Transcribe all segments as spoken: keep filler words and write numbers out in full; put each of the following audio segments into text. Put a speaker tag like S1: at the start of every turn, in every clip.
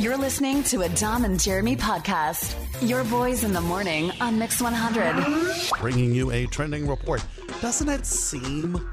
S1: You're listening to a Dom and Jeremy podcast. Your boys in the morning on Mix one hundred.
S2: Bringing you a trending report. Doesn't it seem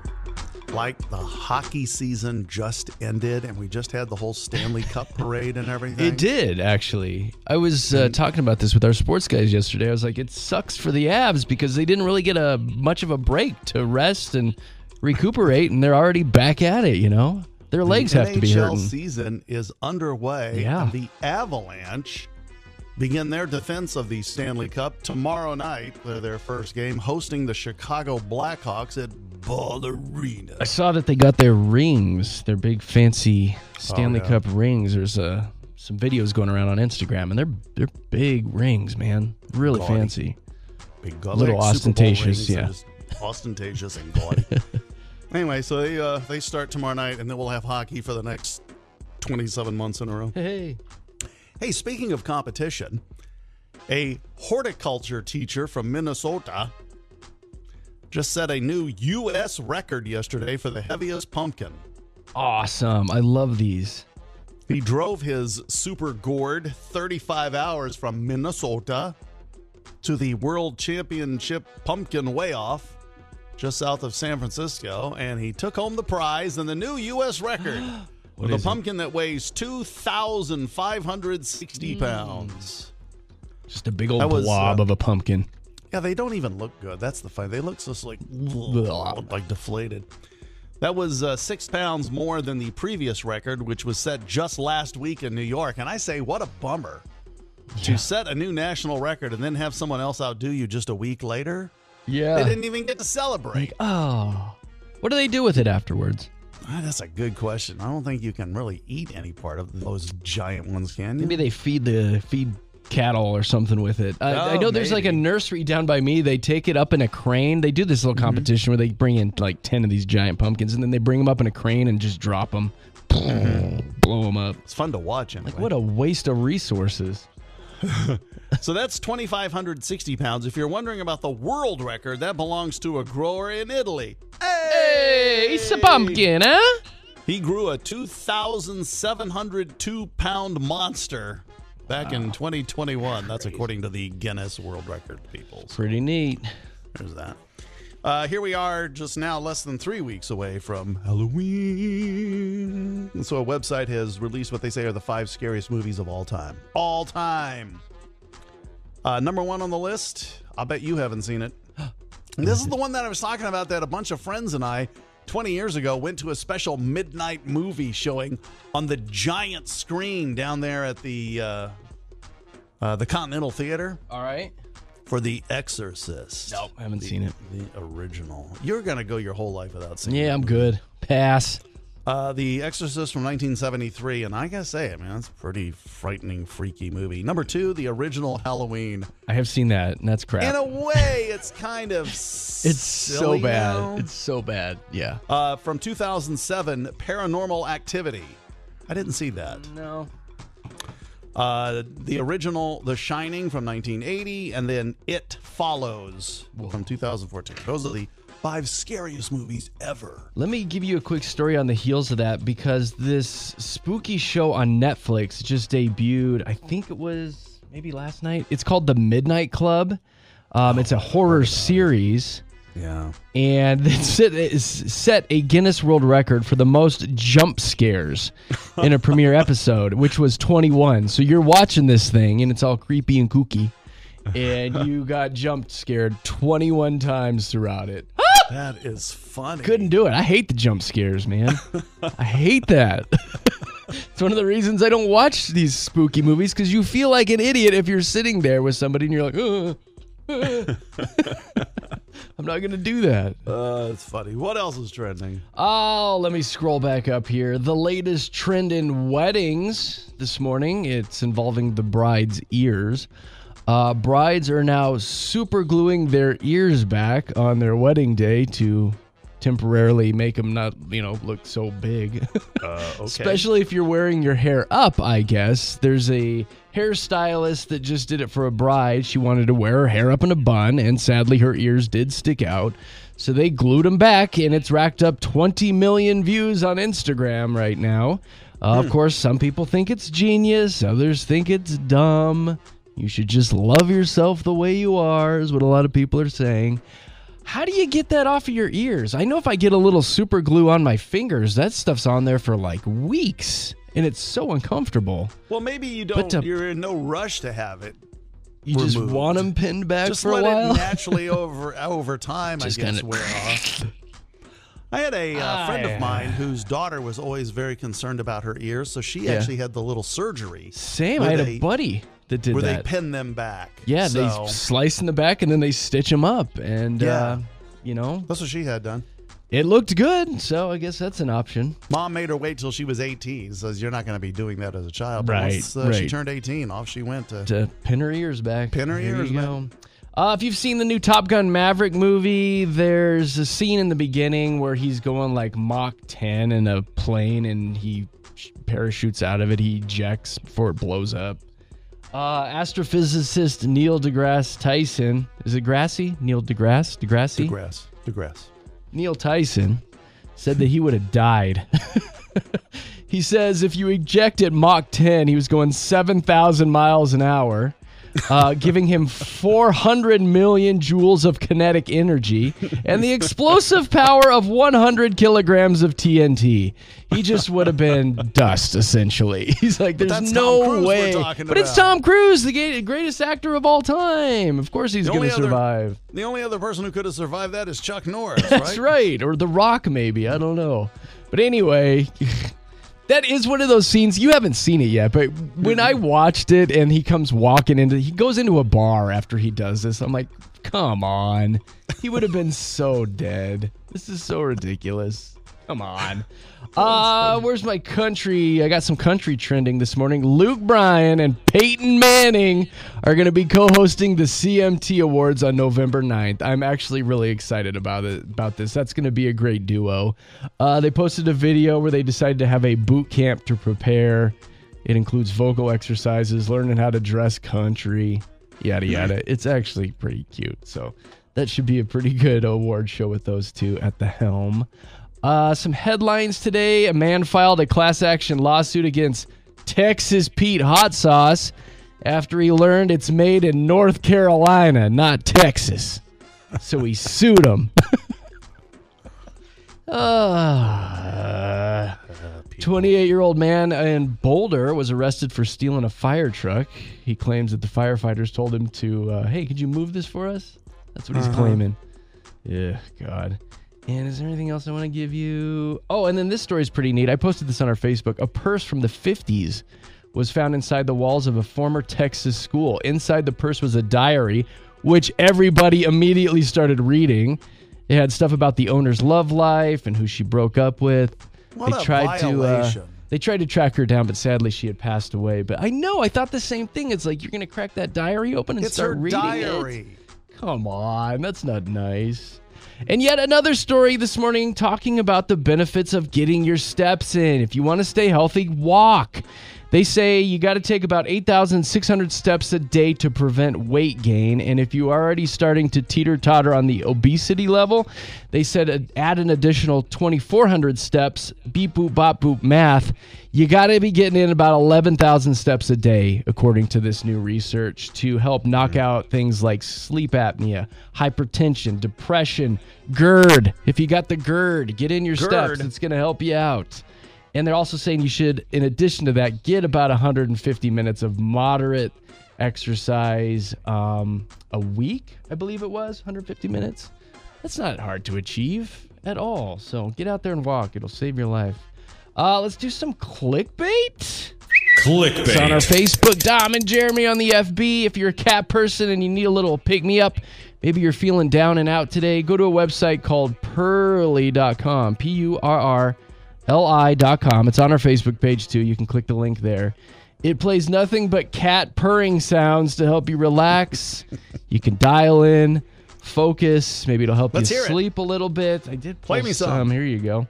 S2: like the hockey season just ended and we just had the whole Stanley Cup parade and everything?
S3: It did, actually. I was uh, talking about this with our sports guys yesterday. I was like, it sucks for the Avs because they didn't really get a much of a break to rest and recuperate, and they're already back at it, you know? Their legs
S2: the
S3: have to be hurting.
S2: The N H L season is underway.
S3: Yeah.
S2: And the Avalanche begin their defense of the Stanley Cup tomorrow night for their first game, hosting the Chicago Blackhawks at Ball Arena.
S3: I saw that they got their rings, their big fancy Stanley
S2: Oh, yeah.
S3: Cup rings. There's uh, some videos going around on Instagram, and they're they're big rings, man. Really
S2: Gaudy.
S3: fancy.
S2: Big
S3: A little
S2: like Super Bowl
S3: ostentatious,
S2: rings that
S3: yeah.
S2: are just ostentatious and gaudy. Anyway, so they uh, they start tomorrow night, and then we'll have hockey for the next twenty-seven months in a row.
S3: Hey.
S2: Hey, speaking of competition, a horticulture teacher from Minnesota just set a new U S record yesterday for the heaviest pumpkin.
S3: Awesome. I love these.
S2: He drove his super gourd thirty-five hours from Minnesota to the World Championship Pumpkin Weigh-Off just south of San Francisco, and he took home the prize and the new U S record with a
S3: is it?
S2: pumpkin that weighs two thousand five hundred sixty pounds.
S3: Just a big old
S2: That was,
S3: blob
S2: uh,
S3: of a pumpkin.
S2: Yeah, they don't even look good. That's the fun. They look just like,
S3: Blah.
S2: like deflated. That was uh, six pounds more than the previous record, which was set just last week in New York. And I say, what a bummer to set a new national record and then have someone else outdo you just a week later.
S3: Yeah.
S2: They didn't even get to celebrate.
S3: Oh. What do they do with it afterwards?
S2: Ah, that's a good question. I don't think you can really eat any part of those giant ones, can you?
S3: Maybe they feed the feed cattle or something with it. I,
S2: Oh,
S3: I know there's like a
S2: maybe.
S3: nursery down by me. They take it up in a crane. They do this little competition where they bring in like ten of these giant pumpkins, and then they bring them up in a crane and just drop them, blow them up.
S2: It's fun to watch. Anyway.
S3: Like what a waste of resources.
S2: So that's two thousand five hundred sixty pounds. If you're wondering about the world record, that belongs to a grower in Italy.
S3: Hey, it's a pumpkin, huh?
S2: He grew a two thousand seven hundred two pound monster back in twenty twenty-one. That's according to the Guinness World Record people. So
S3: Pretty neat.
S2: there's that. Uh, here we are just now less than three weeks away from Halloween. And so a website has released what they say are the five scariest movies of all time. All time. Uh, number one on the list, I'll bet you haven't seen it. This is the one that I was talking about that a bunch of friends and I twenty years ago went to a special midnight movie showing on the giant screen down there at the uh, uh, the Continental Theater
S3: All right.
S2: for The Exorcist.
S3: Nope, I haven't
S2: The-
S3: seen it.
S2: The original. You're going to go your whole life without seeing it.
S3: Yeah, I'm good. Pass.
S2: Uh, the Exorcist from nineteen seventy-three, and I gotta say, I mean, that's a pretty frightening, freaky movie. Number two, the original Halloween.
S3: I have seen that, and that's crap.
S2: In a way, it's kind of
S3: it's
S2: silly
S3: so bad.
S2: now.
S3: It's so bad. Yeah.
S2: Uh, from two thousand seven, Paranormal Activity. I didn't see that.
S3: No.
S2: Uh, the original, The Shining from nineteen eighty, and then It Follows from two thousand fourteen. Those are the five scariest movies ever.
S3: Let me give you a quick story on the heels of that, because this spooky show on Netflix just debuted, I think it was maybe last night. It's called The Midnight Club. Um, it's a horror series,
S2: Yeah.
S3: and it's set, it's set a Guinness World Record for the most jump scares in a premiere episode, which was twenty-one. So you're watching this thing, and it's all creepy and kooky, and you got jumped scared twenty-one times throughout it.
S2: That is funny.
S3: Couldn't do it. I hate the jump scares, man. I hate that. It's one of the reasons I don't watch these spooky movies, because you feel like an idiot if you're sitting there with somebody and you're like, uh, uh. I'm not going to do that.
S2: Uh, it's funny. What else is trending?
S3: Oh, let me scroll back up here. The latest trend in weddings this morning, it's involving the bride's ears. Uh, brides are now super gluing their ears back on their wedding day to temporarily make them not, you know, look so big.
S2: Uh, okay.
S3: Especially if you're wearing your hair up, I guess. There's a hairstylist that just did it for a bride. She wanted to wear her hair up in a bun, and sadly her ears did stick out. So they glued them back, and it's racked up twenty million views on Instagram right now. Uh, Of course, some people think it's genius. Others think it's dumb. You should just love yourself the way you are, is what a lot of people are saying. How do you get that off of your ears? I know if I get a little super glue on my fingers, that stuff's on there for like weeks, and it's so uncomfortable.
S2: Well, maybe you don't.
S3: to-
S2: You're in no rush to have it.
S3: You just
S2: removed.
S3: want them pinned back
S2: Just
S3: for
S2: let
S3: a while?
S2: it naturally over over time,
S3: Just
S2: I guess,
S3: kinda-
S2: wear off. I had a uh, friend
S3: I-
S2: of mine whose daughter was always very concerned about her ears, so she
S3: Yeah.
S2: actually had the little surgery.
S3: Same. I
S2: where
S3: had
S2: they-
S3: a buddy that did
S2: where
S3: that.
S2: they pin them back.
S3: Yeah,
S2: so,
S3: they slice in the back and then they stitch them up. And,
S2: Yeah.
S3: uh, you know,
S2: that's what she had done.
S3: it looked good. So I guess that's an option.
S2: Mom made her wait till she was eighteen. Says you're not going to be doing that as a child. But
S3: Right,
S2: once, uh, She
S3: right.
S2: turned eighteen. Off she went to.
S3: To pin her ears back.
S2: Pin her
S3: There
S2: ears
S3: you
S2: back.
S3: go. Uh, if you've seen the new Top Gun Maverick movie, there's a scene in the beginning where he's going like Mach ten in a plane and he parachutes out of it. He ejects before it blows up. Uh, astrophysicist Neil deGrasse Tyson. Is it Grassy? Neil deGrasse? deGrasse?
S2: DeGrasse. DeGrasse.
S3: Neil Tyson said that he would have died. He says if you eject at Mach ten, he was going seven thousand miles an hour, uh, giving him four hundred million joules of kinetic energy and the explosive power of one hundred kilograms of T N T. He just would have been dust, essentially. He's like, there's
S2: that's
S3: no
S2: Tom Cruise we're
S3: way.
S2: talking
S3: But it's
S2: about.
S3: Tom Cruise, the ga- greatest actor of all time. Of course he's
S2: The
S3: going
S2: only
S3: to
S2: other-
S3: survive.
S2: The only other person who could have survived that is Chuck Norris, right?
S3: That's right. Or The Rock, maybe. I don't know. But anyway, that is one of those scenes. You haven't seen it yet, but when I watched it and he comes walking into, he goes into a bar after he does this. I'm like, come on. He would have been so dead. This is so ridiculous. Come on. Uh, where's my country? I got some country trending this morning. Luke Bryan and Peyton Manning are going to be co-hosting the C M T Awards on November ninth. I'm actually really excited about it. About this. That's going to be a great duo. Uh, they posted a video where they decided to have a boot camp to prepare. It includes vocal exercises, learning how to dress country, yada yada. It's actually pretty cute. So that should be a pretty good award show with those two at the helm. Uh, some headlines today. A man filed a class action lawsuit against Texas Pete Hot Sauce after he learned it's made in North Carolina, not Texas. So he sued him. uh, twenty-eight-year-old man in Boulder was arrested for stealing a fire truck. He claims that the firefighters told him to, uh, hey, could you move this for us? That's what he's
S2: Uh-huh.
S3: claiming. Yeah, God. And is there anything else I want to give you? Oh, and then this story is pretty neat. I posted this on our Facebook. A purse from the fifties was found inside the walls of a former Texas school. Inside the purse was a diary, which everybody immediately started reading. It had stuff about the owner's love life and who she broke up with.
S2: What
S3: they
S2: a
S3: tried to uh,
S2: violation.
S3: they tried to track her down, but sadly she had passed away. But I know, I thought the same thing. It's like, you're going to crack that diary open and
S2: It's
S3: start
S2: her
S3: reading
S2: diary.
S3: it? Come on, that's not nice. And yet another story this morning talking about the benefits of getting your steps in. If you want to stay healthy, walk. They say you got to take about eight thousand six hundred steps a day to prevent weight gain. And if you're already starting to teeter-totter on the obesity level, they said add an additional twenty-four hundred steps, beep, boop, bop, boop math. You got to be getting in about eleven thousand steps a day, according to this new research, to help knock out things like sleep apnea, hypertension, depression, GERD. If you got the GERD, get in your
S2: GERD.
S3: steps. It's going to help you out. And they're also saying you should, in addition to that, get about one hundred fifty minutes of moderate exercise um, a week, I believe it was, one hundred fifty minutes. That's not hard to achieve at all. So get out there and walk. It'll save your life. Uh, let's do some clickbait.
S4: Clickbait.
S3: It's on our Facebook. Dom and Jeremy on the F B. If you're a cat person and you need a little pick-me-up, maybe you're feeling down and out today, go to a website called Purrly dot com. P U R R L I dot com. It's on our Facebook page, too. You can click the link there. It plays nothing but cat purring sounds to help you relax. You can dial in, focus. Maybe it'll help
S2: Let's
S3: you
S2: hear it.
S3: sleep a little bit. I did
S2: Play
S3: pull
S2: me some.
S3: Here you go.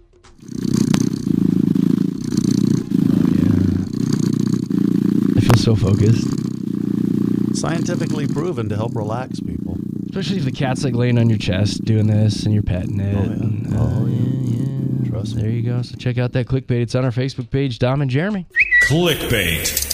S3: I feel so focused.
S2: Scientifically proven to help relax people.
S3: Especially if the cat's like laying on your chest doing this and you're petting it.
S2: Oh, yeah.
S3: And, uh,
S2: Oh, yeah.
S3: yeah, yeah.
S2: us.
S3: There you go. So check out that clickbait. It's on our Facebook page, Dom and Jeremy.
S4: Clickbait.